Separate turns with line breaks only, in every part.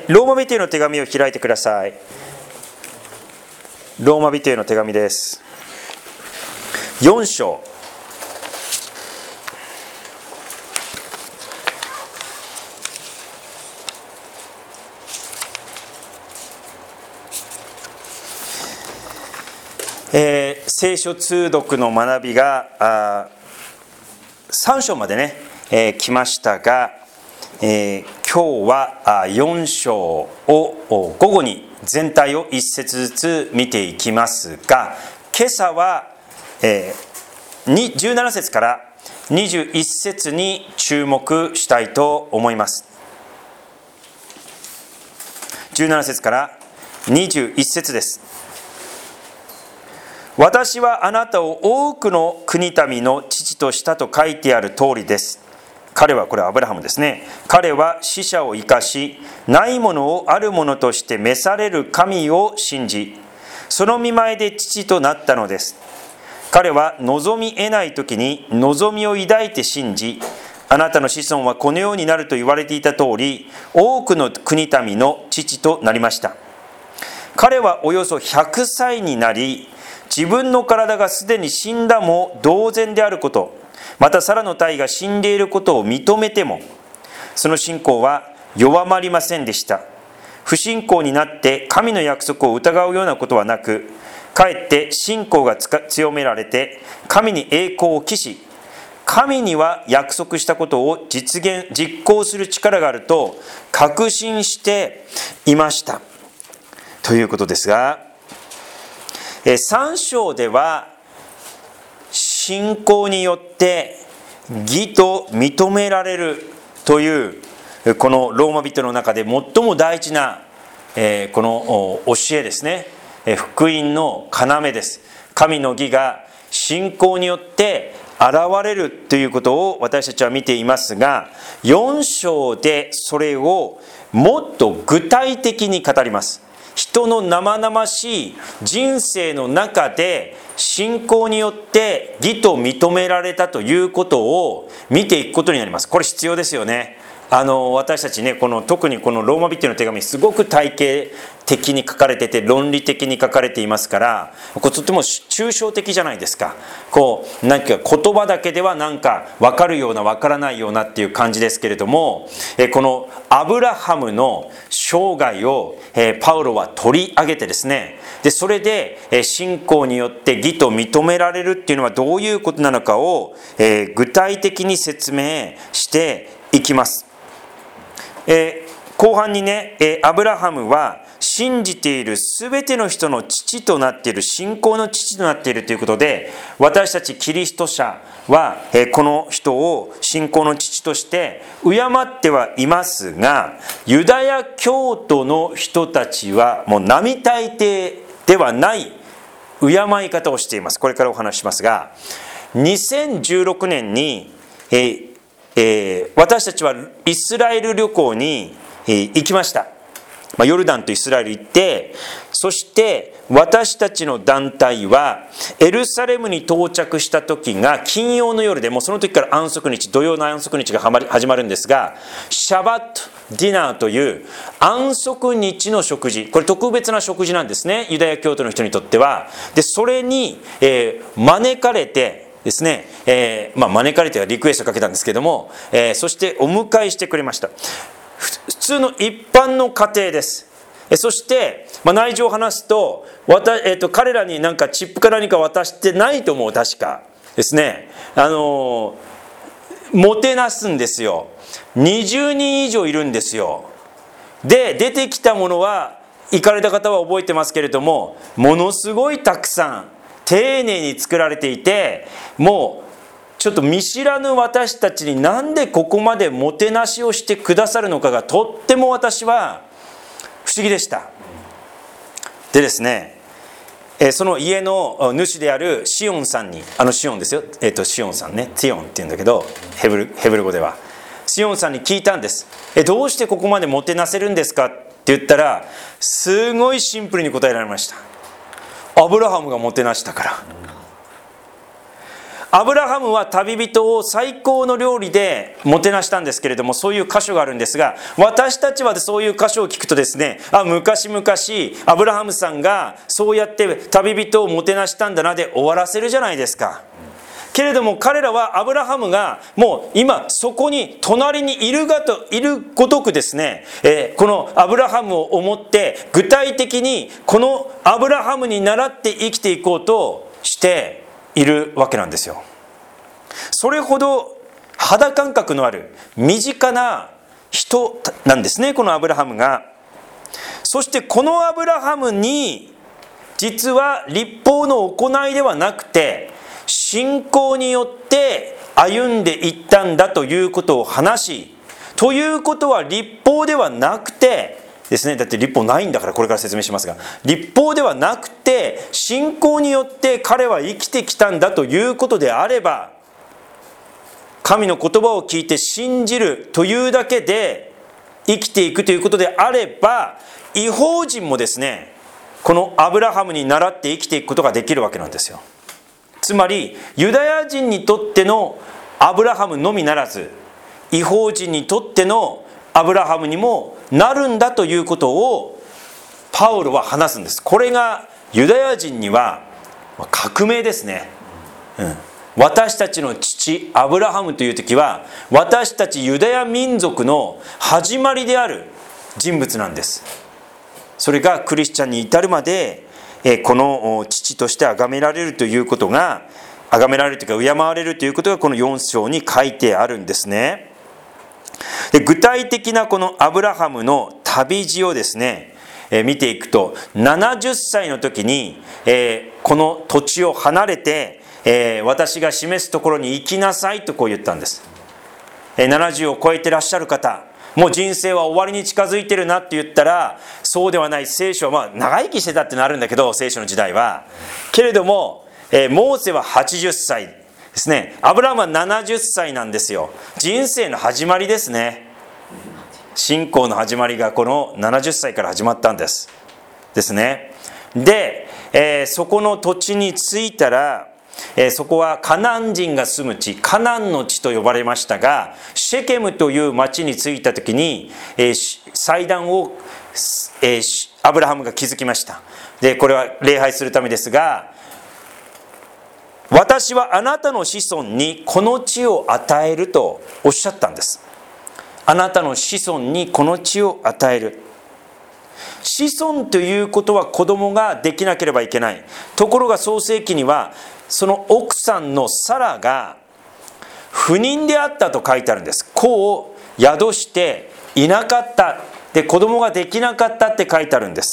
ローマ人への手紙を開いてください。ローマ人への手紙です。4章。聖書通読の学びが3章までね、来ましたが、今日は4章を午後に全体を1節ずつ見ていきますが、今朝は17節から21節に注目したいと思います。17節から21節です。私はあなたを多くの国民の父としたと書いてある通りです。彼は、これはアブラハムですね。彼は死者を生かし、ないものをあるものとして召される神を信じ、その見前で父となったのです。彼は望み得ない時に望みを抱いて信じ、あなたの子孫はこのようになると言われていた通り、多くの国民の父となりました。彼はおよそ100歳になり、自分の体がすでに死んだも同然であること、またサラの体が死んでいることを認めても、その信仰は弱まりませんでした。不信仰になって神の約束を疑うようなことはなく、かえって信仰が強められて神に栄光を期し、神には約束したことを実行する力があると確信していましたということですが、3章では信仰によって義と認められるというこのローマ人の中で最も大事なこの教えですね。福音の要です。神の義が信仰によって現れるということを私たちは見ていますが、4章でそれをもっと具体的に語ります。人の生々しい人生の中で信仰によって義と認められたということを見ていくことになります。これ必要ですよね。私たちね、特にこのローマ人の手紙、すごく体系的に書かれてて論理的に書かれていますから、とても抽象的じゃないですか。なんか言葉だけではなんか分かるような分からないようなっていう感じですけれども、このアブラハムの生涯をパウロは取り上げてですね、でそれで信仰によって義と認められるっていうのはどういうことなのかを具体的に説明していきます。後半にね、アブラハムは信じているすべての人の父となっている、信仰の父となっているということで、私たちキリスト者はこの人を信仰の父として敬ってはいますが、ユダヤ教徒の人たちはもう並大抵ではない敬い方をしています。これからお話しますが、2016年に私たちはイスラエル旅行に行きました。ヨルダンとイスラエル行って、そして私たちの団体はエルサレムに到着した時が金曜の夜で、もうその時から安息日、土曜の安息日が始まるんですが、シャバットディナーという安息日の食事、これ特別な食事なんですね、ユダヤ教徒の人にとっては。でそれに、招かれてですね、招かれてはリクエストかけたんですけども、そしてお迎えしてくれました。普通の一般の家庭です。そして、内情を話すと、彼らになんかチップか何か渡してないと思う、確かですね。もてなすんですよ。20人以上いるんですよ。で出てきたものは、行かれた方は覚えてますけれども、ものすごいたくさん丁寧に作られていて、もうちょっと見知らぬ私たちになんでここまでもてなしをしてくださるのかがとっても私は不思議でした。でですね、その家の主であるシオンさんに、シオンですよ、シオンさんね、ティオンって言うんだけど、ヘブル語ではシオンさんに聞いたんです。どうしてここまでもてなせるんですかって言ったら、すごいシンプルに答えられました。アブラハムがもてなしたから。 アブラハムは旅人を最高の料理でもてなしたんですけれども、そういう箇所があるんですが、私たちはそういう箇所を聞くとですね、昔々アブラハムさんがそうやって旅人をもてなしたんだなで終わらせるじゃないですか。けれども彼らはアブラハムがもう今そこに隣にいるごとくですね、このアブラハムを思って具体的にこのアブラハムに倣って生きていこうとしているわけなんですよ。それほど肌感覚のある身近な人なんですね、このアブラハムが。そしてこのアブラハムに実は律法の行いではなくて信仰によって歩んでいったんだということを話し、ということは律法ではなくてですね、だって律法ないんだからこれから説明しますが、律法ではなくて信仰によって彼は生きてきたんだということであれば、神の言葉を聞いて信じるというだけで生きていくということであれば、異邦人もですね、このアブラハムに倣って生きていくことができるわけなんですよ。つまりユダヤ人にとってのアブラハムのみならず、異邦人にとってのアブラハムにもなるんだということをパウロは話すんです。これがユダヤ人には革命ですね。私たちの父アブラハムという時は私たちユダヤ民族の始まりである人物なんです。それがクリスチャンに至るまでこの父として崇められるということが、崇められるというか敬われるということがこの4章に書いてあるんですね。で、具体的なこのアブラハムの旅路をですね、見ていくと、70歳の時に、この土地を離れて、私が示すところに行きなさいとこう言ったんです。70を超えてらっしゃる方、もう人生は終わりに近づいてるなって言ったら、そうではない。聖書は長生きしてたってのあるんだけど、聖書の時代はけれども、モーセは80歳ですね。アブラハムは70歳なんですよ。人生の始まりですね。信仰の始まりがこの70歳から始まったんですね。で、そこの土地に着いたら、そこはカナン人が住む地、カナンの地と呼ばれましたが、シェケムという町に着いた時に、祭壇を、アブラハムが築きました。で、これは礼拝するためですが、私はあなたの子孫にこの地を与えるとおっしゃったんです。あなたの子孫にこの地を与える。子孫ということは子供ができなければいけない。ところが創世記にはその奥さんのサラが不妊であったと書いてあるんです。子を宿していなかった。で、子供ができなかったって書いてあるんです。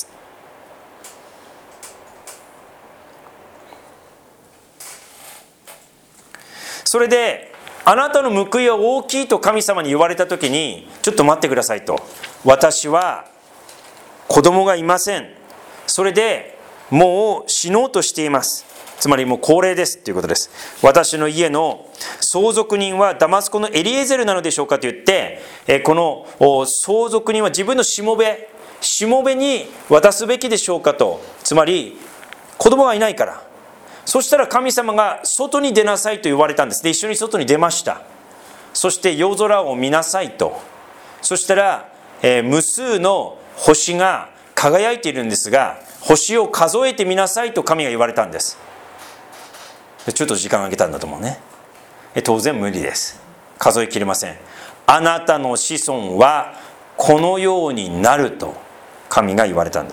それで、あなたの報いは大きいと神様に言われたときに、ちょっと待ってくださいと。私は子供がいません。それでもう死のうとしています。つまりもう高齢ですということです。私の家の相続人はダマスコのエリエゼルなのでしょうかと言って、この相続人は自分のしもべに渡すべきでしょうかと。つまり子供がいないから。そしたら神様が外に出なさいと言われたんです。で、一緒に外に出ました。そして夜空を見なさいと。そしたら、無数の星が輝いているんですが、星を数えてみなさいと神が言われたんです。ちょっと時間をあげたんだと思うね。当然無理です。数えきれません。あなたの子孫はこのようになると神が言われたんです。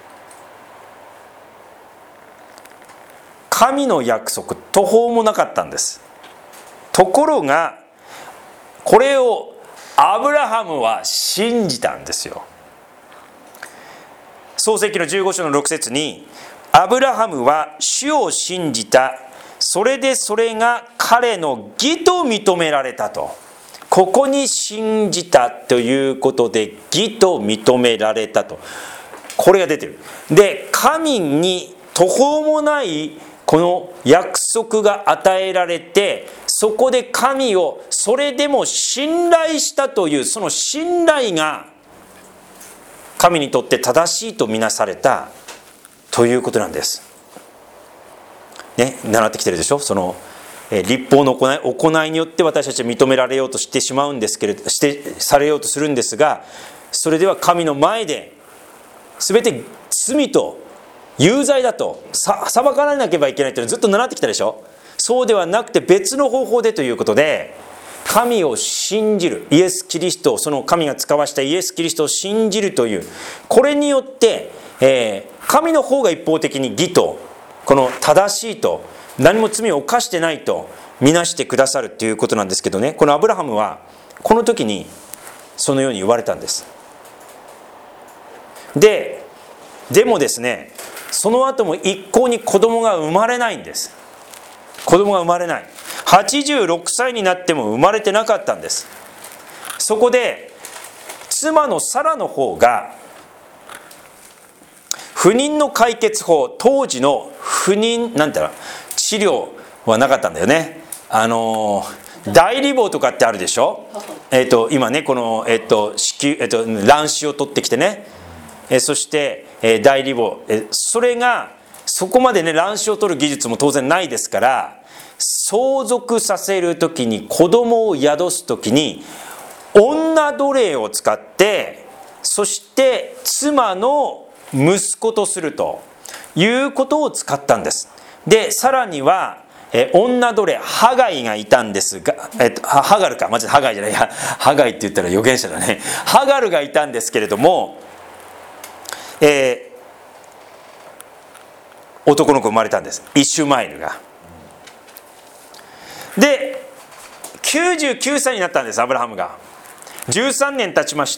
神の約束途方もなかったんです。ところがこれをアブラハムは信じたんですよ。創世記の15章の6節に、アブラハムは主を信じた。それでそれが彼の義と認められたと。ここに信じたということで義と認められたと。これが出てる。で、神に途方もないこの約束が与えられて、そこで神をそれでも信頼したという、その信頼が神にとって正しいとみなされたということなんです。ね、習ってきてるでしょ。その律法の行いによって私たちは認められようとしてしまうんですけれど、されようとするんですが、それでは神の前で全て罪と有罪だと裁かれなければいけないというのをずっと習ってきたでしょ。そうではなくて別の方法でということで、神を信じる、イエス・キリストを、その神が使わしたイエス・キリストを信じるという、これによって、神の方が一方的に義と、この正しいと、何も罪を犯してないと見なしてくださるということなんですけどね、このアブラハムはこの時にそのように言われたんです。でもですね、その後も一向に子供が生まれないんです。子供が生まれない。86歳になっても生まれてなかったんです。そこで妻のサラの方が不妊の解決法、当時の不妊なんていうの、治療はなかったんだよね。代理母とかってあるでしょ。今ね、この卵子を取ってきてね、そして代理母、それがそこまでね、卵子を取る技術も当然ないですから、相続させるときに、子供を宿すときに女奴隷を使って、そして妻の息子とするということを使ったんです。でさらには女奴隷ハガイがいたんですが、ハガルか、間違えた、ハガイじゃない、ハガイって言ったら預言者だね。ハガルがいたんですけれども、男の子生まれたんです、イシュマエルが。で99歳になったんです、アブラハムが。13年経ちました。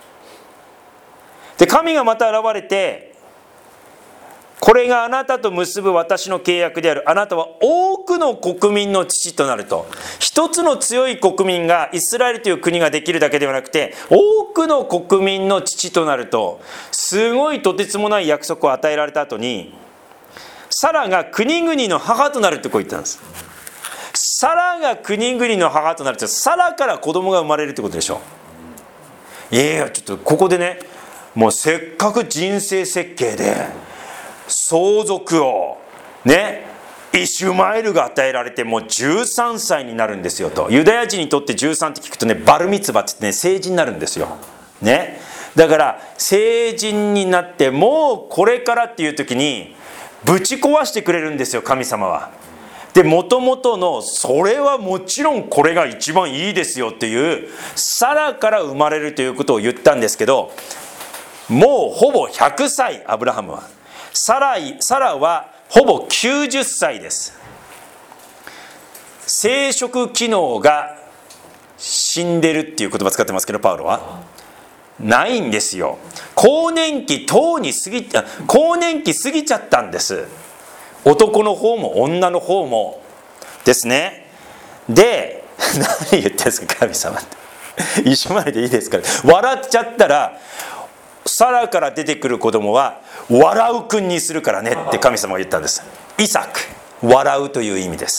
で神がまた現れて、これがあなたと結ぶ私の契約である。あなたは多くの国民の父となると。一つの強い国民が、イスラエルという国ができるだけではなくて、多くの国民の父となると、すごいとてつもない約束を与えられた後に、サラが国々の母となるってこう言ったんです。サラが国々の母となるって、サラから子供が生まれるってことでしょ。いやちょっとここでね、もうせっかく人生設計で相続をね、イシュマエルが与えられてもう13歳になるんですよと。ユダヤ人にとって13って聞くとね、バルミツバって言ってね、成人になるんですよね。だから成人になってもうこれからっていう時にぶち壊してくれるんですよ、神様は。でもともとの、それはもちろんこれが一番いいですよっていうサラから生まれるということを言ったんですけど、もうほぼ100歳アブラハムは。サラはほぼ90歳です。生殖機能が死んでるっていう言葉使ってますけど、パウロはないんですよ。更年期過ぎちゃったんです。男の方も女の方もですね。で何言ってんですか神様って。一緒まででいいですから。笑っちゃったらサラから出てくる子供は笑う君にするからねって神様が言ったんです。イサク、笑うという意味です。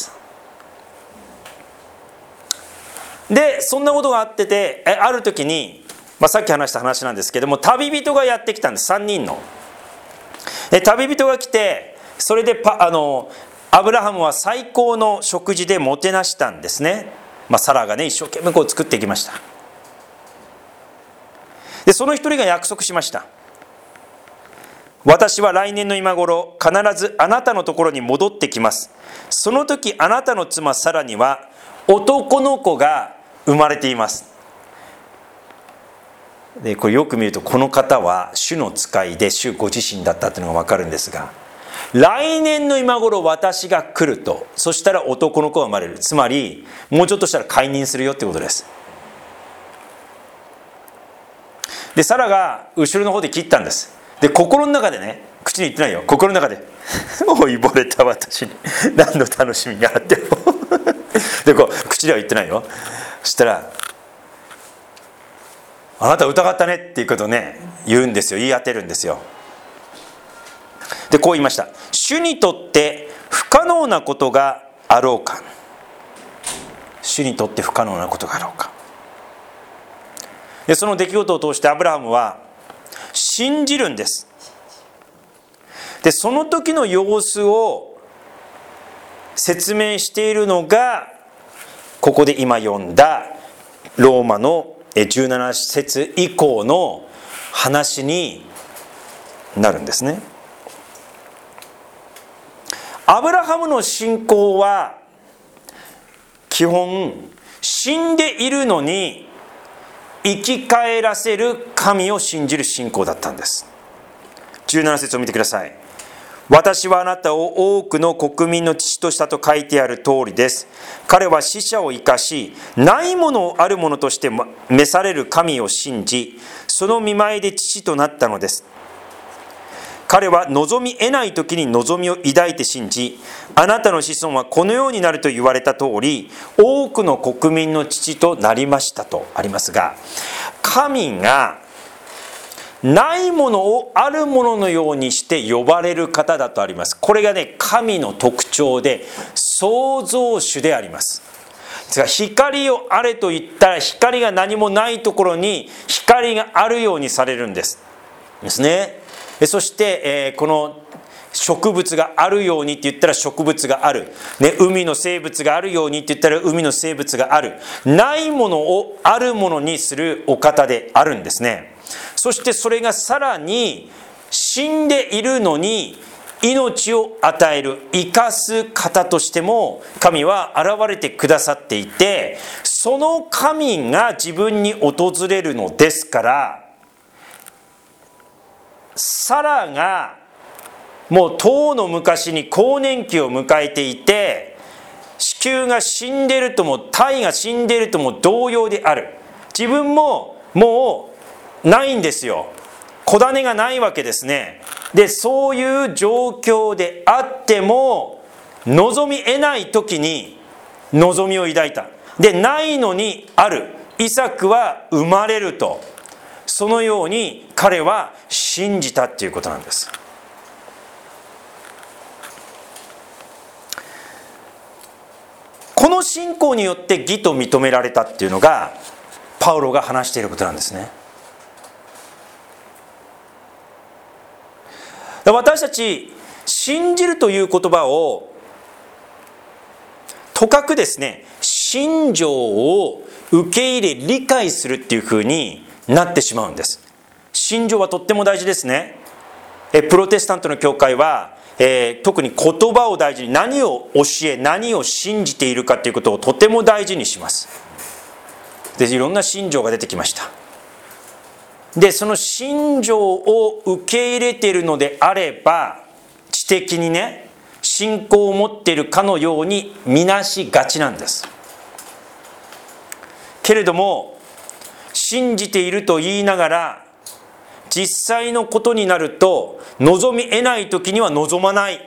でそんなことがあってて、ある時に、さっき話した話なんですけども、旅人がやってきたんです。3人の旅人が来て、それでアブラハムは最高の食事でもてなしたんですね。サラがね、一生懸命こう作っていきました。でその一人が約束しました。私は来年の今頃必ずあなたのところに戻ってきます。その時あなたの妻サラには男の子が生まれています。でこれよく見ると、この方は主の使いで主ご自身だったというのが分かるんですが、来年の今頃私が来ると、そしたら男の子が生まれる。つまりもうちょっとしたら解任するよってことです。でサラが後ろの方で切ったんです。で心の中でね、口に言ってないよ、心の中で老いぼれた私に何の楽しみがあってもでこう口では言ってないよ。そしたら、あなた疑ったねっていうことをね言うんですよ。言い当てるんですよ。でこう言いました。主にとって不可能なことがあろうか。主にとって不可能なことがあろうか。でその出来事を通してアブラハムは信じるんです。でその時の様子を説明しているのが、ここで今読んだローマの17節以降の話になるんですね。アブラハムの信仰は基本、死んでいるのに生き返らせる神を信じる信仰だったんです。17節を見てください。私はあなたを多くの国民の父としたと書いてある通りです。彼は死者を生かし、ないものをあるものとして召される神を信じ、その見舞いで父となったのです。彼は望み得ない時に望みを抱いて信じ、あなたの子孫はこのようになると言われた通り、多くの国民の父となりましたとありますが、神がないものをあるもののようにして呼ばれる方だとあります。これがね、神の特徴で創造主であります。光をあれと言ったら、光が何もないところに光があるようにされるんですね。そして、この植物があるようにって言ったら植物がある、海の生物があるようにって言ったら海の生物がある。ないものをあるものにするお方であるんですね。そしてそれがさらに死んでいるのに命を与える、生かす方としても神は現れてくださっていて、その神が自分に訪れるのですから、サラがもう遠の昔に更年期を迎えていて、子宮が死んでいるとも胎が死んでいるとも同様である。自分ももうないんですよ。子種がないわけですね。で、そういう状況であっても望み得ない時に望みを抱いた。で、ないのにある。イサクは生まれると。そのように彼は信じたっていうことなんです。この信仰によって義と認められたっていうのがパウロが話していることなんですね。私たち信じるという言葉をとかくですね、信条を受け入れ理解するっていうふうになってしまうんです。信条はとっても大事ですね。プロテスタントの教会は、特に言葉を大事に、何を教え何を信じているかということをとても大事にします。で、いろんな信条が出てきました。で、その信条を受け入れているのであれば、知的にね、信仰を持っているかのように見なしがちなんです。けれども、信じていると言いながら実際のことになると望み得ない時には望まない、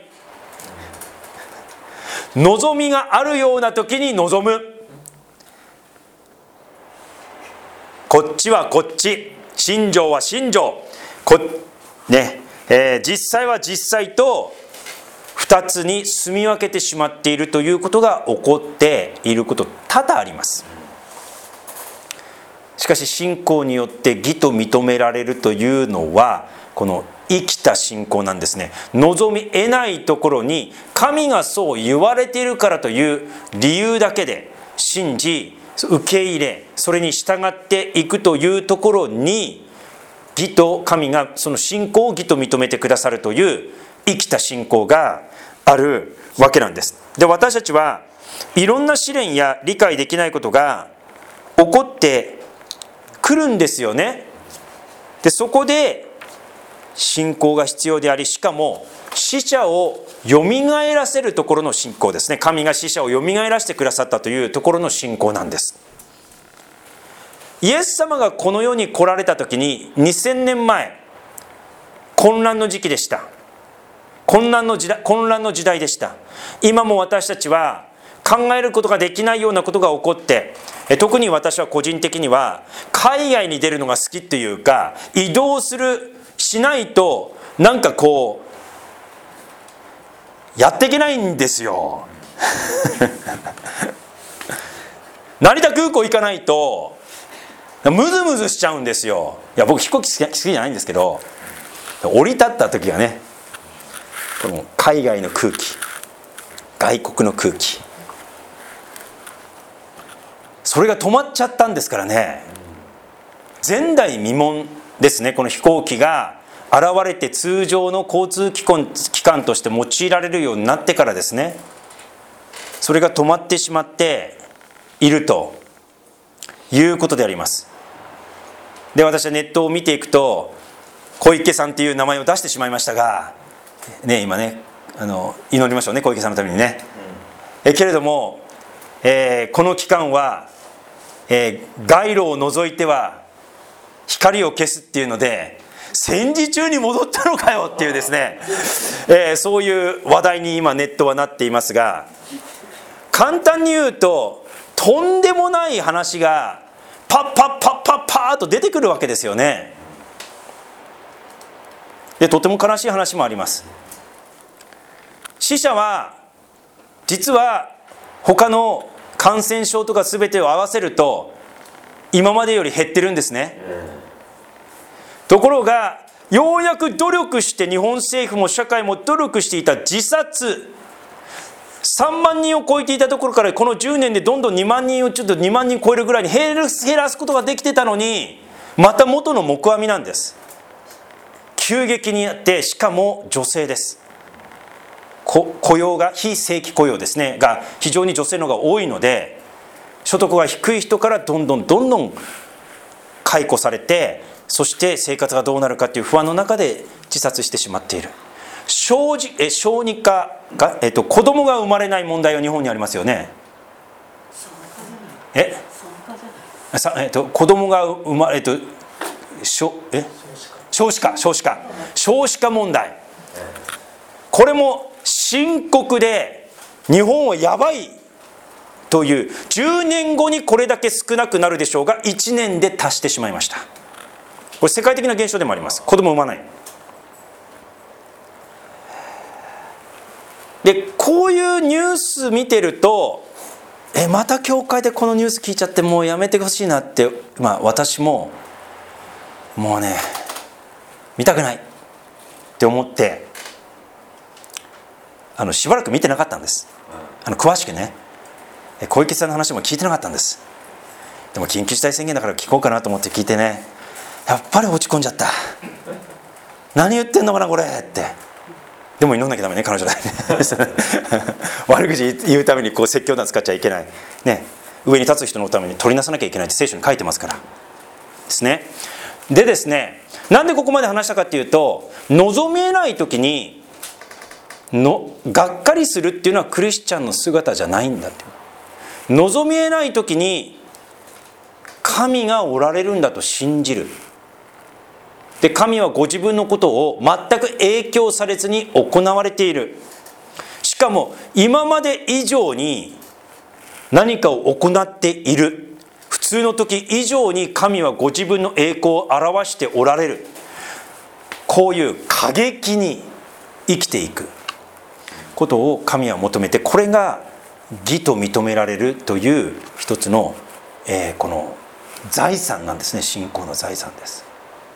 望みがあるような時に望む、こっちはこっち、信条は信条、実際は実際と2つに住み分けてしまっているということが起こっていること多々あります。しかし信仰によって義と認められるというのはこの生きた信仰なんですね。望み得ないところに神がそう言われているからという理由だけで信じ受け入れ、それに従っていくというところに義と、神がその信仰を義と認めてくださるという生きた信仰があるわけなんです。で、私たちはいろんな試練や理解できないことが起こってくるんですよね。で、そこで信仰が必要であり、しかも死者をよみがえらせるところの信仰ですね。神が死者をよみがえらせてくださったというところの信仰なんです。イエス様がこの世に来られた時に2000年前、混乱の時期でした。混乱の時代でした。今も私たちは考えることができないようなことが起こって、特に私は個人的には海外に出るのが好きっていうか、移動しないとなんかこうやっていけないんですよ成田空港行かないとムズムズしちゃうんですよ。いや、僕飛行機好きじゃないんですけど、降り立った時がね、この海外の空気、 外国の空気、それが止まっちゃったんですからね。前代未聞ですね。この飛行機が現れて通常の交通機関として用いられるようになってからですね、それが止まってしまっているということであります。で、私はネットを見ていくと小池さんという名前を出してしまいましたが、ね、今ね祈りましょうね、小池さんのためにね。けれども、この期間は、街路を除いては光を消すっていうので、戦時中に戻ったのかよっていうですね、そういう話題に今ネットはなっていますが、簡単に言うととんでもない話がパッパッパッパッパーっと出てくるわけですよね。で、とても悲しい話もあります。死者は実は他の感染症とか全てを合わせると今までより減ってるんですね。ところがようやく努力して、日本政府も社会も努力していた自殺、3万人を超えていたところからこの10年でどんどん2万人をちょっと2万人超えるぐらいに減らすことができてたのに、また元の木阿弥なんです。急激にやって、しかも女性です。雇用が非正規雇用ですねが非常に女性の方が多いので、所得が低い人からどんどん解雇されて、そして生活がどうなるかという不安の中で自殺してしまっている。小児科が、子供が生まれない問題が日本にありますよね。子供が生まれ少子化問題、これも深刻で日本はやばいという、10年後にこれだけ少なくなるでしょうが1年で達してしまいました。これ世界的な現象でもあります。子供を産まない。で、こういうニュース見てると、また教会でこのニュース聞いちゃってもうやめてほしいなって、私ももうね見たくないって思ってしばらく見てなかったんです。詳しくね小池さんの話も聞いてなかったんです。でも緊急事態宣言だから聞こうかなと思って聞いてね、やっぱり落ち込んじゃった。何言ってんのかなこれって。でも祈んなきゃダメね、彼女だ悪口言うために説教団使っちゃいけない、ね、上に立つ人のために取りなさなきゃいけないって聖書に書いてますからですね。でですね、なんでここまで話したかっていうと、望みえない時にがっかりするっていうのはクリスチャンの姿じゃないんだって。望みえない時に神がおられるんだと信じる。で、神はご自分のことを全く影響されずに行われている。しかも今まで以上に何かを行っている。普通の時以上に神はご自分の栄光を表しておられる。こういう過激に生きていくことを神は求めて、これが義と認められるという一つの、この財産なんですね。信仰の財産です。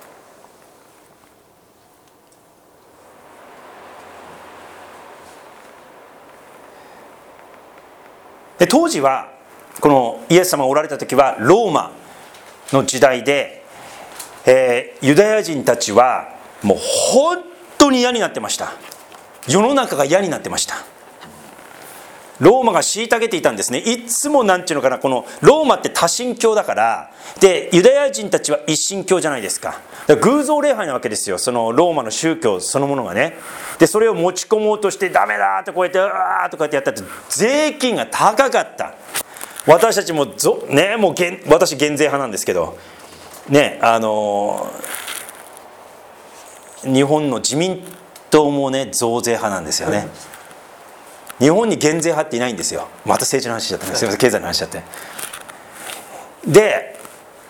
で、当時はこのイエス様がおられた時はローマの時代で、ユダヤ人たちはもう本当に嫌になってました。世の中が嫌になってました。ローマが虐げていたんですね。いつもなんていうのかな、このローマって多神教だから、でユダヤ人たちは一神教じゃないですか。だから偶像礼拝なわけですよ、そのローマの宗教そのものがね。でそれを持ち込もうとしてダメだってこうやってうわーとかってやったって、税金が高かった。私たちもね、もう私減税派なんですけどね、日本の自民党もね増税派なんですよね。日本に減税派っていないんですよ。また政治の話しちゃったね、すみません、経済の話しちゃって。で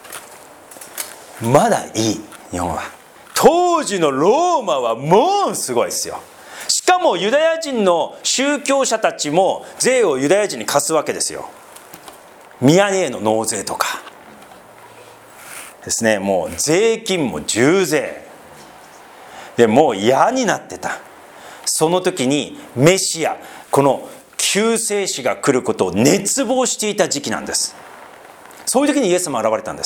まだいい、日本は。当時のローマはもうすごいですよ。しかもユダヤ人の宗教者たちも税をユダヤ人に課すわけですよ。宮への納税とかですね、もう税金も重税でもう嫌になってた。その時にメシア、この救世主が来ることを熱望していた時期なんです。そういう時にイエス様が現れたんです。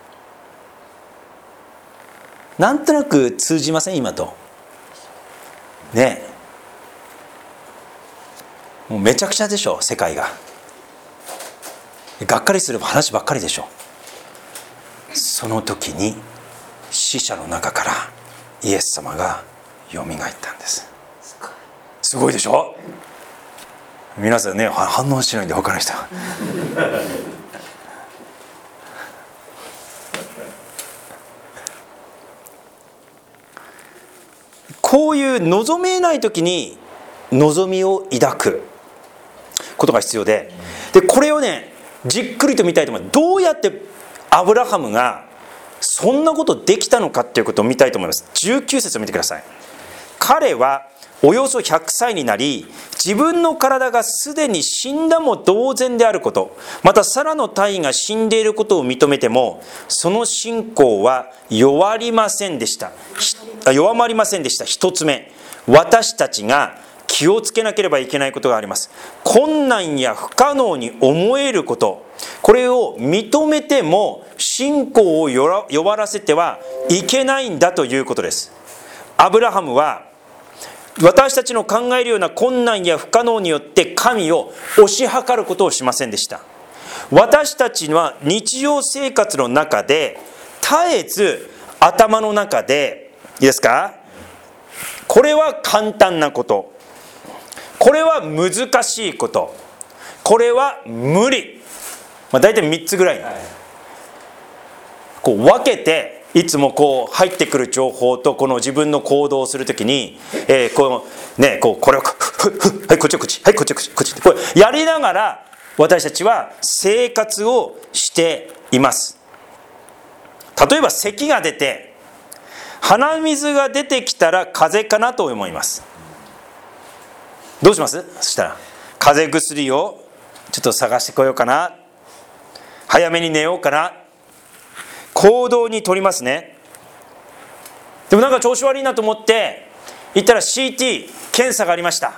なんとなく通じません今とね。もうめちゃくちゃでしょ世界が。がっかりする話ばっかりでしょ。その時に死者の中からイエス様がよみがえったんです。すごいでしょ。皆さんね反応しないんで他の人はこういう望めない時に望みを抱くことが必要で、これをねじっくりと見たいと思います。どうやってアブラハムがそんなことできたのかっていうことを見たいと思います。19節を見てください。彼はおよそ100歳になり、自分の体がすでに死んだも同然であること、またサラの体が死んでいることを認めても、その信仰は弱まりませんでした。一つ目、私たちが気をつけなければいけないことがあります。困難や不可能に思えること、これを認めても信仰を弱らせてはいけないんだということです。アブラハムは私たちの考えるような困難や不可能によって神を推し量ることをしませんでした。私たちは日常生活の中で絶えず頭の中でいいですか、これは簡単なこと、これは難しいこと、これは無理、大体3つぐらいこう分けて、いつもこう入ってくる情報とこの自分の行動をするときに、これをはいこっちこっち、はいこっちこっちこっちってこれやりながら私たちは生活をしています。例えば咳が出て鼻水が出てきたら風邪かなと思います。どうします？そしたら風邪薬をちょっと探してこようかな、早めに寝ようかな、行動に取りますね。でもなんか調子悪いなと思って行ったら CT 検査がありました、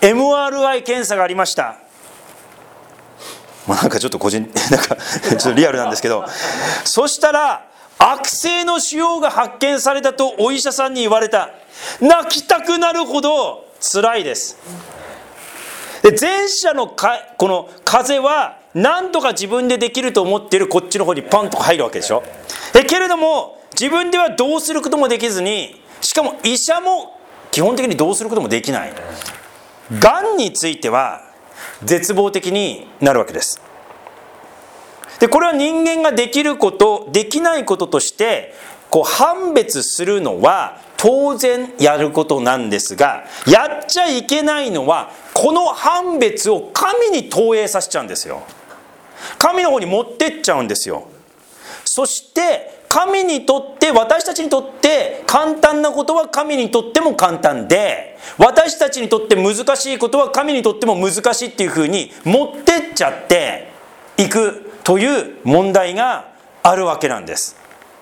MRI 検査がありました。なんかちょっとちょっとリアルなんですけどそしたら悪性の腫瘍が発見されたとお医者さんに言われた。泣きたくなるほど辛いです。で前者のこの風は何とか自分でできると思っているこっちの方にパンと入るわけでしょ。けれども自分ではどうすることもできずに、しかも医者も基本的にどうすることもできない。がんについては絶望的になるわけです。でこれは人間ができることできないこととして判別するのは当然やることなんですが、やっちゃいけないのはこの判別を神に投影させちゃうんですよ。神の方に持ってっちゃうんですよ。そして神にとって、私たちにとって簡単なことは神にとっても簡単で、私たちにとって難しいことは神にとっても難しいっていうふうに持ってっちゃっていくという問題があるわけなんです。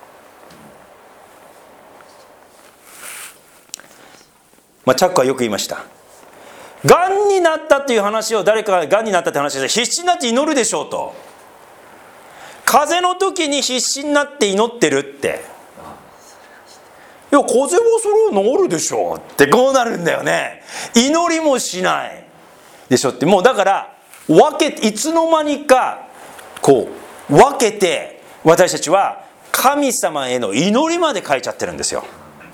チャックはよく言いました。がんになったっていう話を、誰かががんになったって話で必死になって祈るでしょうと。風邪の時に必死になって祈ってるって、いや風邪はそれは治るでしょうってこうなるんだよね。祈りもしないでしょって、もうだからいつの間にか分けて私たちは神様への祈りまで変えちゃってるんですよ。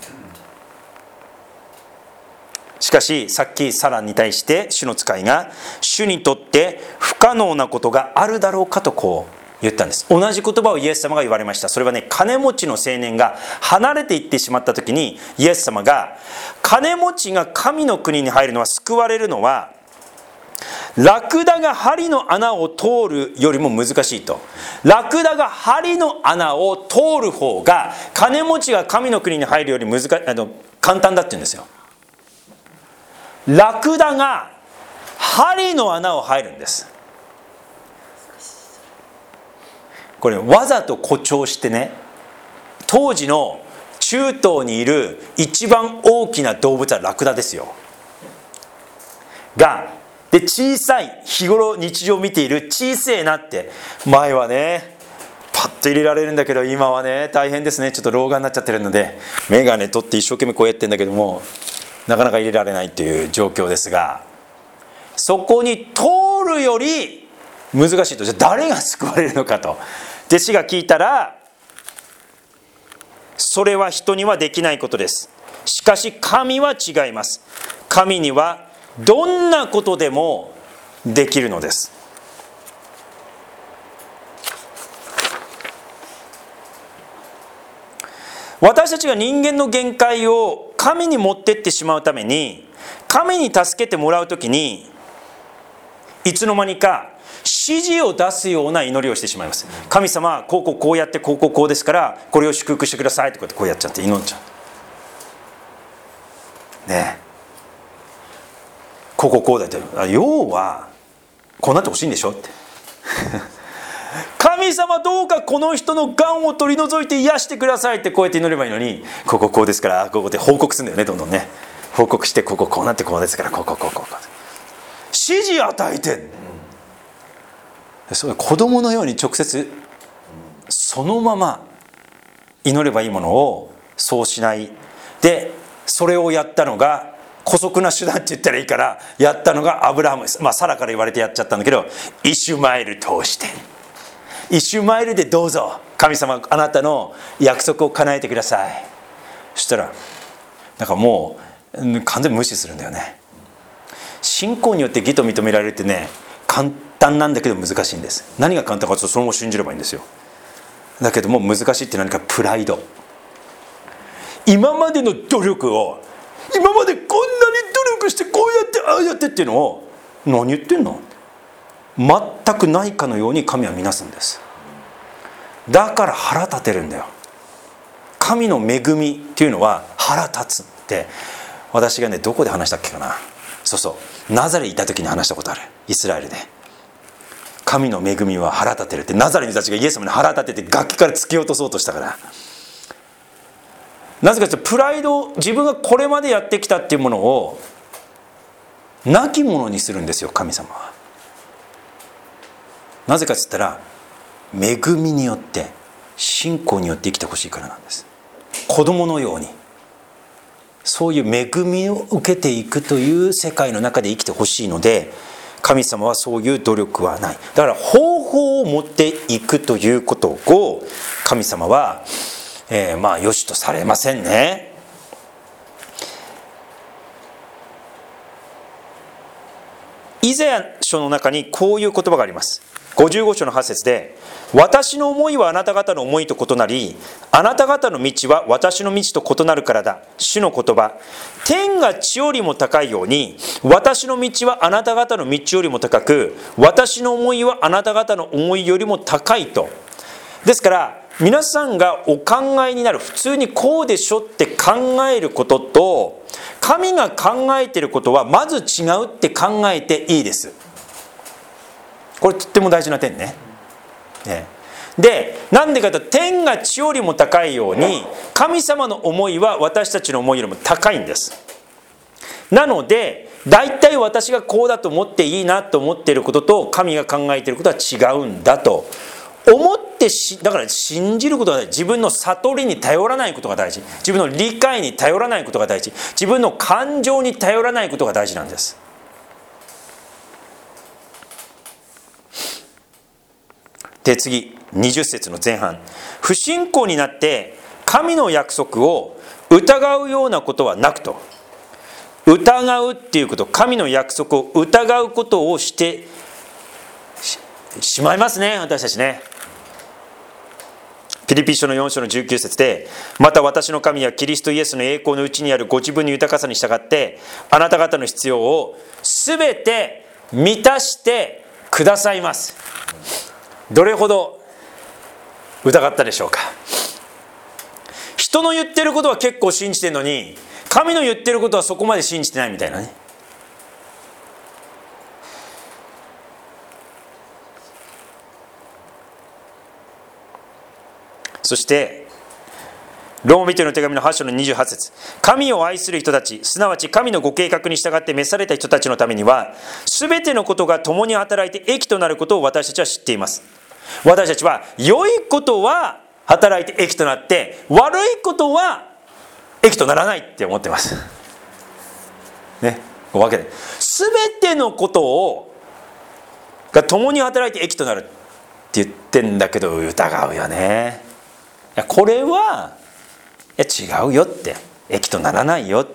しかしさっきサラに対して主の使いが、主にとって不可能なことがあるだろうかと言ったんです。同じ言葉をイエス様が言われました。それはね、金持ちの青年が離れていってしまった時にイエス様が、金持ちが神の国に入るのは、救われるのはラクダが針の穴を通るよりも難しいと。ラクダが針の穴を通る方が金持ちが神の国に入るより簡単だって言うんですよ。ラクダが針の穴を入るんです。これわざと誇張してね、当時の中東にいる一番大きな動物はラクダですよが、 で、小さい、日頃日常見ている小さいなって、前はねパッと入れられるんだけど、今はね大変ですね。ちょっと老眼になっちゃってるので、眼鏡取って一生懸命こうやってんだけども、なかなか入れられないという状況ですが、そこに通るより難しいと。じゃあ誰が救われるのかと弟子が聞いたら、それは人にはできないことです。しかし神は違います。神にはどんなことでもできるのです。私たちが人間の限界を神に持ってってしまうために、神に助けてもらうときにいつの間にか指示を出すような祈りをしてしまいます。神様はこうやってこうですから、これを祝福してくださいとかってこうやっちゃって祈っちゃうね。こうだって、要はこうなってほしいんでしょって神様どうかこの人のがんを取り除いて癒してくださいってこうやって祈ればいいのに、こうですからこうで報告するんだよね。どんどんね報告して、こうなってこうですからこう指示与えてん、子供のように直接そのまま祈ればいいものをそうしないで、それをやったのが姑息な手段って言ったらいいからやったのがアブラハムです。サラから言われてやっちゃったんだけど、イシュマエル通して、イシュマエルでどうぞ神様あなたの約束を叶えてください。そしたらなんかもう完全に無視するんだよね。信仰によって義と認められるってね、簡単なんだけど難しいんです。何が簡単かというと、そのまま信じればいいんですよ。だけども難しいって何かプライド。今までの努力を、今までこんなに努力してこうやってああやってっていうのを、何言ってんの、全くないかのように神は見なすんです。だから腹立てるんだよ。神の恵みっていうのは腹立つって、私がねどこで話したっけかな、そうナザレにいた時に話したことある。イスラエルで神の恵みは腹立てるって、ナザレの人たちがイエス様に腹立てて崖から突き落とそうとしたから。なぜかというとプライド、自分がこれまでやってきたっていうものをなきものにするんですよ、神様は。なぜかといったら、恵みによって信仰によって生きてほしいからなんです。子供のようにそういう恵みを受けていくという世界の中で生きてほしいので、神様はそういう努力はない。だから方法を持っていくということを神様は、良しとされませんね。イザヤ書の中にこういう言葉があります。55章の8節で、私の思いはあなた方の思いと異なり、あなた方の道は私の道と異なるからだ。主の言葉、天が地よりも高いように、私の道はあなた方の道よりも高く、私の思いはあなた方の思いよりも高いと。ですから皆さんがお考えになる、普通にこうでしょって考えることと、神が考えていることはまず違うって考えていいです。これとっても大事な点ね。で、なんでかというと、天が地よりも高いように、神様の思いは私たちの思いよりも高いんです。なので大体私がこうだと思っていいなと思っていることと神が考えていることは違うんだと思って、だから信じることが大事。自分の悟りに頼らないことが大事。自分の理解に頼らないことが大事。自分の感情に頼らないことが大事なんです。で、次20節の前半、不信仰になって神の約束を疑うようなことはなくと。疑うっていうこと、神の約束を疑うことをしてしまいますね、私たちね。ピリピ書の4章の19節で、また私の神はキリストイエスの栄光のうちにあるご自分の豊かさに従ってあなた方の必要をすべて満たしてくださいます。どれほど疑ったでしょうか。人の言ってることは結構信じてるのに、神の言ってることはそこまで信じてないみたいなね。そしてローマ人の手紙の8章の28節、神を愛する人たち、すなわち神のご計画に従って召された人たちのためには、すべてのことが共に働いて益となることを私たちは知っています。私たちは良いことは働いて益となって、悪いことは益とならないって思ってます。ね、わけで、すべてのことが共に働いて益となるって言ってんだけど疑うよね。いやこれはいや違うよって、益とならないよって。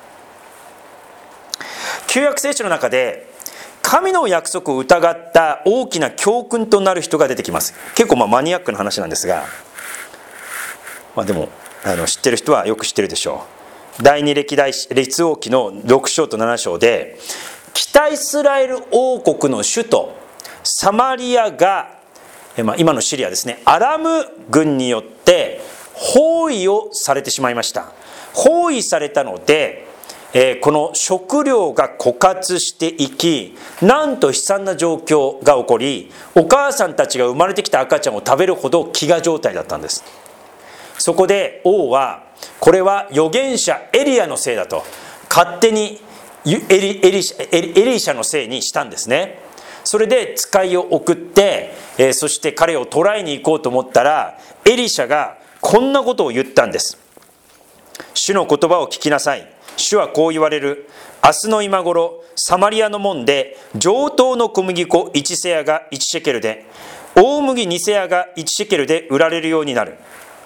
旧約聖書の中で神の約束を疑った大きな教訓となる人が出てきます。結構マニアックな話なんですが、でも知ってる人はよく知ってるでしょう。第二歴代列王記の6章と7章で、北イスラエル王国の首都サマリアが、今のシリアですね、アラム軍によって包囲をされてしまいました。包囲されたので、この食料が枯渇していき、なんと悲惨な状況が起こり、お母さんたちが生まれてきた赤ちゃんを食べるほど飢餓状態だったんです。そこで王は、これは預言者エリアのせいだと勝手にエリシャのせいにしたんですね。それで使いを送って、そして彼を捕らえに行こうと思ったら、エリシャがこんなことを言ったんです。主の言葉を聞きなさい。主はこう言われる。明日の今頃、サマリアの門で上等の小麦粉1セアが1シェケルで、大麦2セアが1シェケルで売られるようになる。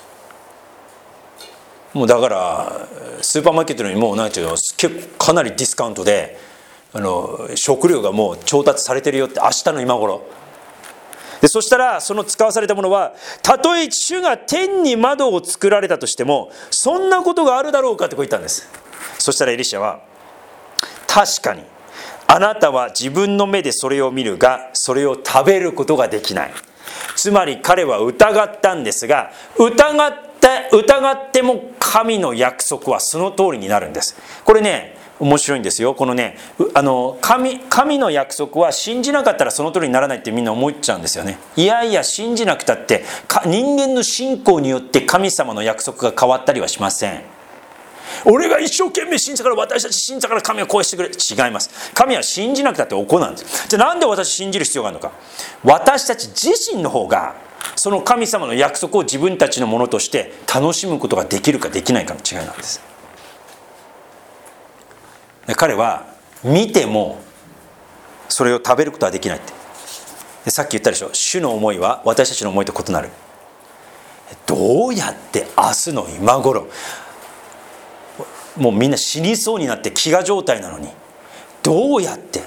もうだからスーパーマーケットにもうなんていうの、結構かなりディスカウントで食料がもう調達されてるよって、明日の今頃で。そしたらその使わされたものは、たとえ主が天に窓を作られたとしてもそんなことがあるだろうかってこう言ったんです。そしたらエリシャは、確かにあなたは自分の目でそれを見るがそれを食べることができない。つまり彼は疑ったんですが、疑っても神の約束はその通りになるんです。これね面白いんですよ。このね、神の約束は信じなかったらその通りにならないってみんな思っちゃうんですよね。いやいや信じなくたって人間の信仰によって神様の約束が変わったりはしません。俺が一生懸命信じたから、私たち信じたから神はこうしてくれ、違います。神は信じなくたって行うんです。じゃあなんで私信じる必要があるのか。私たち自身の方がその神様の約束を自分たちのものとして楽しむことができるかできないかの違いなんです。彼は見てもそれを食べることはできないって。でさっき言ったでしょ、主の思いは私たちの思いと異なる。どうやって明日の今頃、もうみんな死にそうになって飢餓状態なのに、どうやって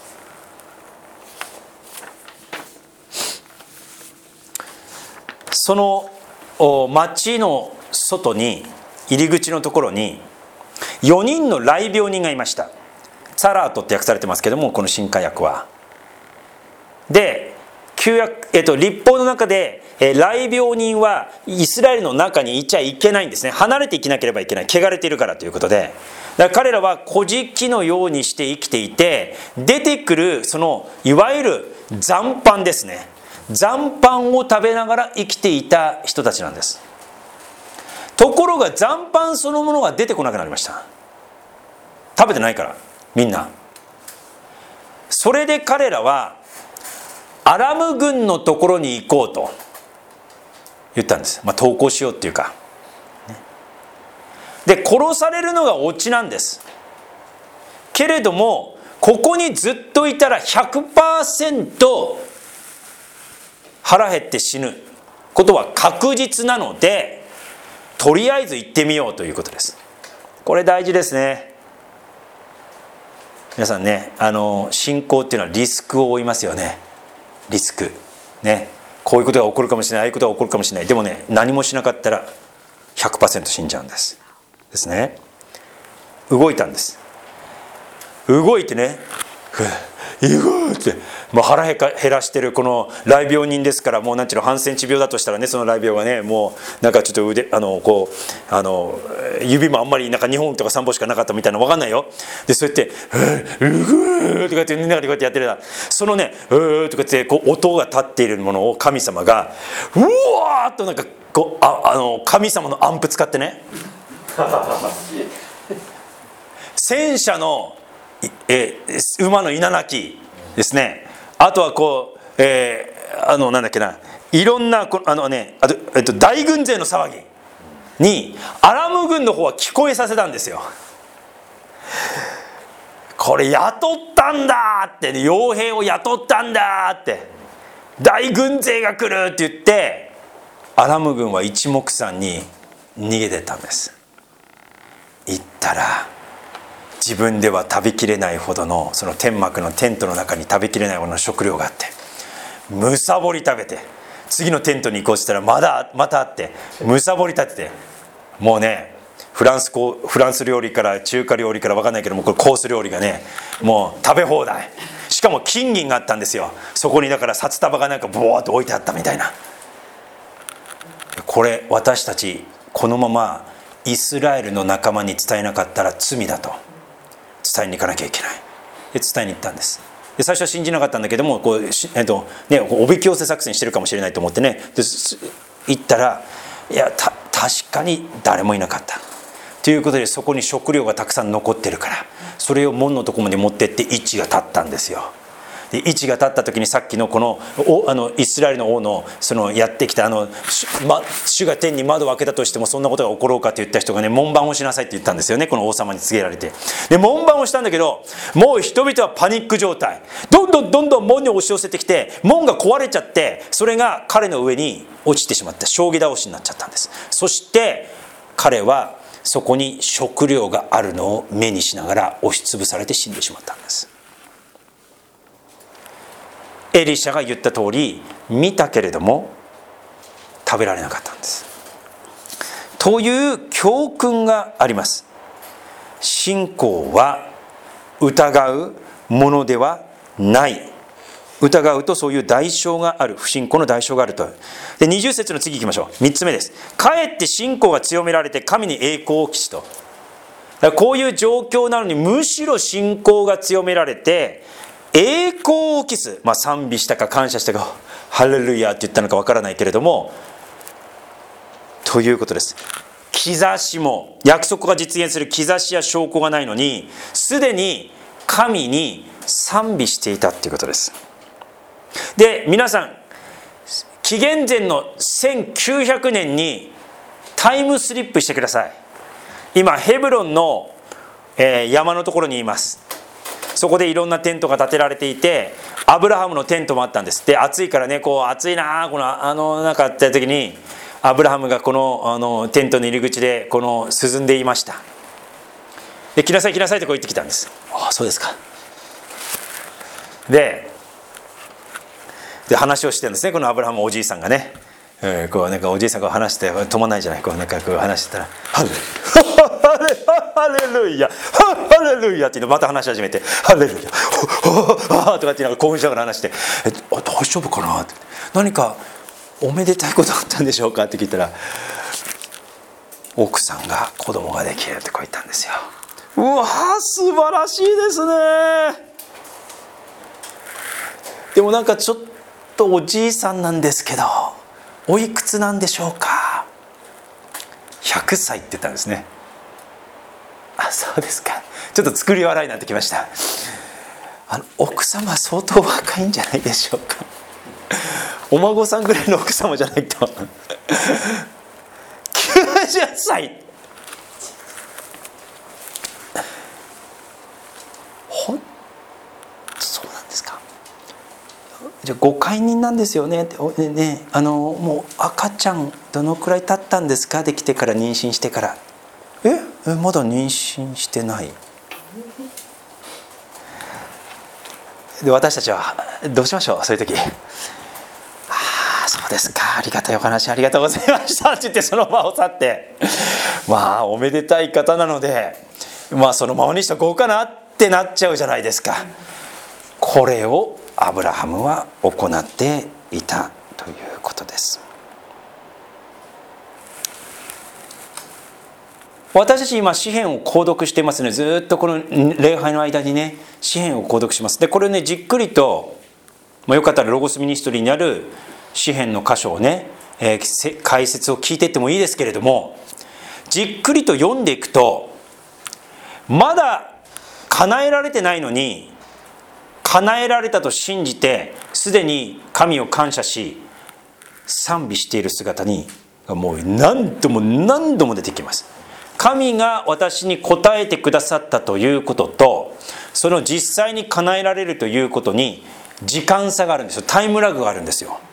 その町の外に、入り口のところに4人の癩病人がいました。ツァラートって訳されてますけども、この新化訳は。で律法の中で癩病人はイスラエルの中にいちゃいけないんですね。離れて生きなければいけない、汚れているからということで。だから彼らは小敷のようにして生きていて、出てくるそのいわゆる残飯ですね、残飯を食べながら生きていた人たちなんです。ところが残飯そのものが出てこなくなりました。食べてないからみんな。それで彼らはアラム軍のところに行こうと言ったんです。投降しようっていうか、で殺されるのがオチなんです。けれどもここにずっといたら 100% 腹減って死ぬことは確実なので、とりあえず行ってみようということです。これ大事ですね。皆さんね、信仰っていうのはリスクを負いますよね。リスクね、こういうことが起こるかもしれない、ああいうことが起こるかもしれない。でもね、何もしなかったら 100% 死んじゃうんですね。動いたんです。動いてね、 行くって、もう腹減らしてるこの雷病人ですから、もうなんちゅうの、ハンセン治病だとしたらね、その雷病がね、もうなんかちょっと腕こう指もあんまりなんか2本とか3本しかなかったみたいな、分かんないよ。でそうやって「うぐー」とかってみんながこうやってやってるら、そのね「うー」とかってこう音が立っているものを神様がうわーっとなんかこう神様のアンプ使ってね戦車の馬の稲鳴きですね、あとはこう、なんだっけな、いろんな大軍勢の騒ぎにアラム軍の方は聞こえさせたんですよ。これ雇ったんだって、傭兵を雇ったんだって、大軍勢が来るって言って、アラム軍は一目散に逃げてったんです。行ったら自分では食べきれないほどの、その天幕のテントの中に食べきれないほどの食料があって、むさぼり食べて、次のテントに行こうとしたらまたあって、むさぼり立てて、もうねフランス料理から中華料理から分かんないけども、これコース料理がねもう食べ放題、しかも金銀があったんですよ。そこにだから札束がなんかボーっと置いてあったみたいな。これ私たちこのままイスラエルの仲間に伝えなかったら罪だと伝えに行かなきゃいけない。で伝えに行ったんです。で最初は信じなかったんだけども、こうおびき寄せ作戦してるかもしれないと思ってね、で行ったら、いや確かに誰もいなかったということで、そこに食料がたくさん残ってるから、それを門のところまで持ってって位置が立ったんですよ。で位置が立った時に、さっきのこのイスラエルの王のそのやってきた主が天に窓を開けたとしてもそんなことが起ころうかと言った人がね、門番をしなさいって言ったんですよね、この王様に告げられて。で門番をしたんだけど、もう人々はパニック状態、どんどん門に押し寄せてきて、門が壊れちゃって、それが彼の上に落ちてしまった、将棋倒しになっちゃったんです。そして彼はそこに食料があるのを目にしながら押しつぶされて死んでしまったんです。エリシャが言った通り、見たけれども食べられなかったんです。という教訓があります。信仰は疑うものではない。疑うとそういう代償がある、不信仰の代償があると。で20節の次行きましょう。3つ目です。かえって信仰が強められて神に栄光を期すと。だからこういう状況なのに、むしろ信仰が強められて栄光を期す、賛美したか感謝したかハレルヤって言ったのかわからないけれども、ということです。兆しも、約束が実現する兆しや証拠がないのに、すでに神に賛美していたっていうことです。で皆さん、紀元前の1900年にタイムスリップしてください。今ヘブロンの、山のところにいます。そこでいろんなテントが建てられていて、アブラハムのテントもあったんです。で暑いからね、こう暑いな、このなんかあった時にアブラハムがこのテントの入り口で涼んでいました。で来なさい来なさいってこう言ってきたんです。ああそうですか。で話をしてるんですね、このアブラハムおじいさんがね、こうなんかおじいさんが話して止まんないじゃない、こうなんかこう話してたらハレルヤハレルヤっていうのまた話し始めて、ハレルヤとかっていうのが興奮しながら話して、大丈夫かなって、何かおめでたいことあったんでしょうかって聞いたら、奥さんが子供ができるってこう言ったんですよ。うわ素晴らしいですね。でもなんかちょっとおじいさんなんですけど、おいくつなんでしょうか。100歳って言ったんですね。あ、そうですか。ちょっと作り笑いになってきました。奥様相当若いんじゃないでしょうか。お孫さんぐらいの奥様じゃないと90歳。そうなんですか。じゃあご懐妊なんですよね。ね、もう赤ちゃんどのくらい経ったんですか、できてから妊娠してから。まだ妊娠してない。で私たちはどうしましょう、そういう時。そうですか、ありがたいお話ありがとうございましたって言ってその場を去って、おめでたい方なのでそのままにしとこうかなってなっちゃうじゃないですか。 これをアブラハムは行っていたということです。私たち今詩篇を購読していますね。ずっとこの礼拝の間にね、詩篇を購読します。でこれね、じっくりと、よかったらロゴスミニストリーにある詩篇の箇所をね、解説を聞いていってもいいですけれども、じっくりと読んでいくと、まだ叶えられてないのに叶えられたと信じて、すでに神を感謝し賛美している姿にもう何度も何度も出てきます。神が私に答えてくださったということと、その実際に叶えられるということに時間差があるんですよ。タイムラグがあるんですよ。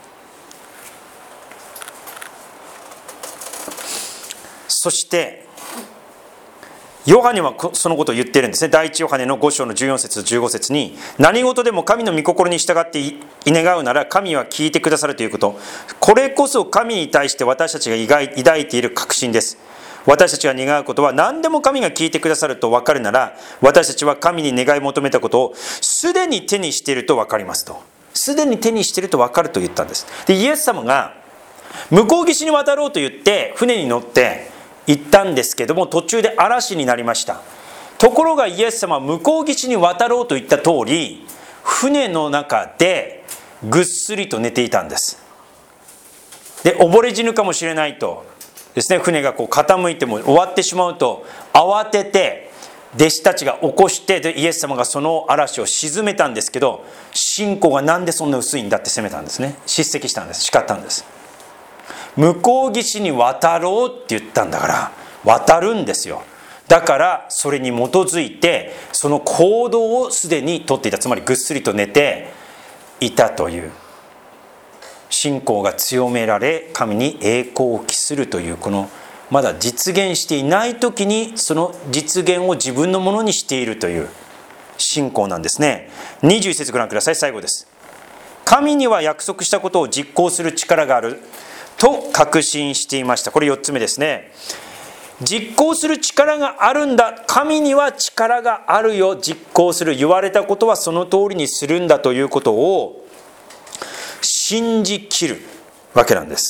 そしてヨハネはそのことを言っているんですね。第一ヨハネの5章の14節15節に、何事でも神の御心に従って願うなら神は聞いてくださるということ、これこそ神に対して私たちが抱いている確信です。私たちが願うことは何でも神が聞いてくださると分かるなら、私たちは神に願い求めたことをすでに手にしていると分かりますと。すでに手にしていると分かると言ったんです。でイエス様が向こう岸に渡ろうと言って船に乗って行ったんですけども、途中で嵐になりました。ところがイエス様は向こう岸に渡ろうと言った通り、船の中でぐっすりと寝ていたんです。で溺れ死ぬかもしれないとですね、船がこう傾いても終わってしまうと慌てて弟子たちが起こして、でイエス様がその嵐を沈めたんですけど、信仰がなんでそんな薄いんだって責めたんですね。叱責したんです。叱ったんです。向こう岸に渡ろうって言ったんだから渡るんですよ。だからそれに基づいてその行動をすでにとっていた。つまりぐっすりと寝ていたという、信仰が強められ神に栄光を期するという、このまだ実現していない時にその実現を自分のものにしているという信仰なんですね。21節ご覧ください。最後です。神には約束したことを実行する力があると確信していました。これ4つ目ですね。実行する力があるんだ、神には力があるよ、実行する、言われたことはその通りにするんだということを信じきるわけなんです。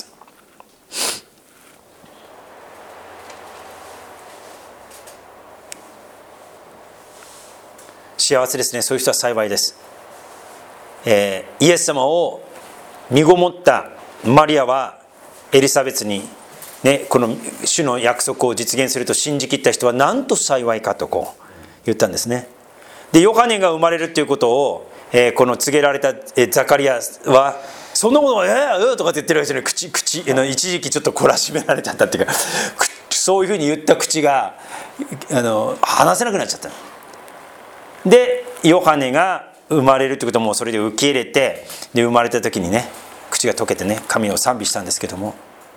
幸せですね。そういう人は幸いです。イエス様を身ごもったマリアはエリザベスに、ね、この主の約束を実現すると信じきった人はなんと幸いかとこう言ったんですね。でヨハネが生まれるということを、この告げられたザカリアはそんなことをとかって言ってるわけじゃない。一時期ちょっと懲らしめられちゃったっていうか、そういうふうに言った口が話せなくなっちゃった。でヨハネが生まれるということもそれで受け入れて、で生まれた時にね口が溶けてね神を賛美したんですけども、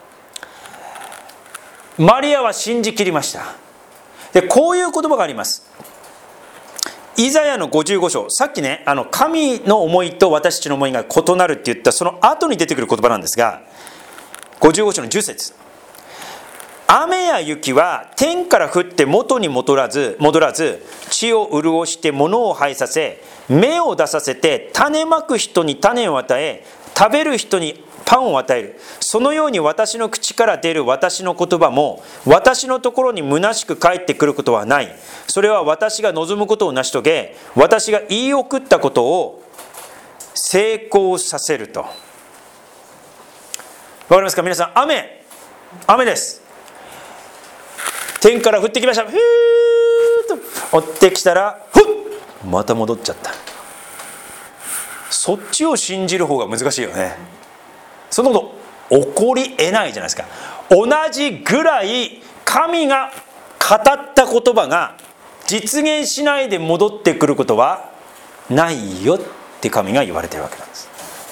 マリアは信じきりました。でこういう言葉があります。イザヤの55章、さっきね神の思いと私たちの思いが異なるって言ったその後に出てくる言葉なんですが、55章の10節、雨や雪は天から降って元に戻らず地を潤して物を生えさせ、芽を出させて種まく人に種を与え、食べる人にパンを与える。そのように私の口から出る私の言葉も私のところに虚しく返ってくることはない。それは私が望むことを成し遂げ、私が言い送ったことを成功させると。わかりますか皆さん。雨です。天から降ってきました。ふーっと追ってきたらまた戻っちゃった。そっちを信じる方が難しいよね。そんなこと起こり得ないじゃないですか。同じぐらい神が語った言葉が実現しないで戻ってくることはないよって神が言われているわけなんです。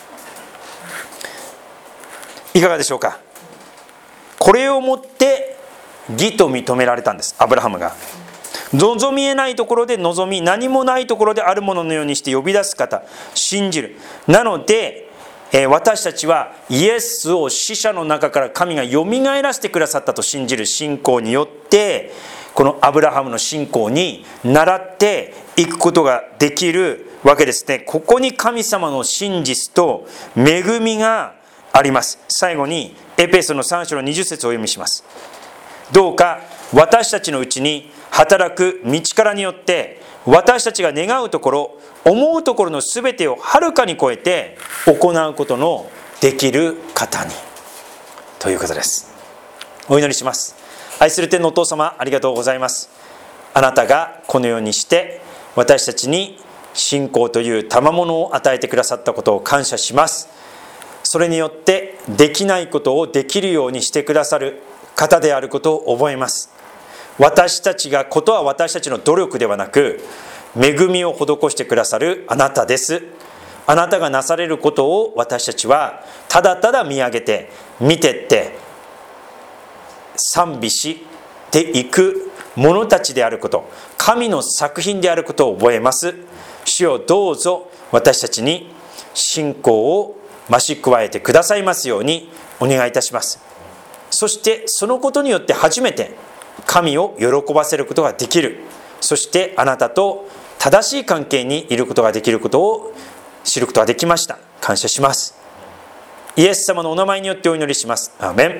いかがでしょうか。これをもって義と認められたんです。アブラハムが望み得ないところで望み、何もないところであるもののようにして呼び出す方、信じる。なので私たちはイエスを死者の中から神がよみがえらせてくださったと信じる信仰によって、このアブラハムの信仰に倣っていくことができるわけですね。ここに神様の真実と恵みがあります。最後にエペソの3章の20節をお読みします。どうか私たちのうちに働く道からによって、私たちが願うところ、思うところのすべてをはるかに超えて行うことのできる方に、ということです。お祈りします。愛する天のお父様、ありがとうございます。あなたがこのようにして私たちに信仰という賜物を与えてくださったことを感謝します。それによってできないことをできるようにしてくださる方であることを覚えます。私たちがことは私たちの努力ではなく、恵みを施してくださるあなたです。あなたがなされることを私たちはただただ見上げて見てって賛美していく者たちであること、神の作品であることを覚えます。主よ、どうぞ私たちに信仰を増し加えてくださいますようにお願いいたします。そしてそのことによって初めて神を喜ばせることができる、そしてあなたと正しい関係にいることができることを知ることができました。感謝します。イエス様のお名前によってお祈りします。アーメン。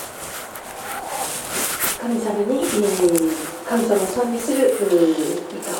神様に神様を賛美する歌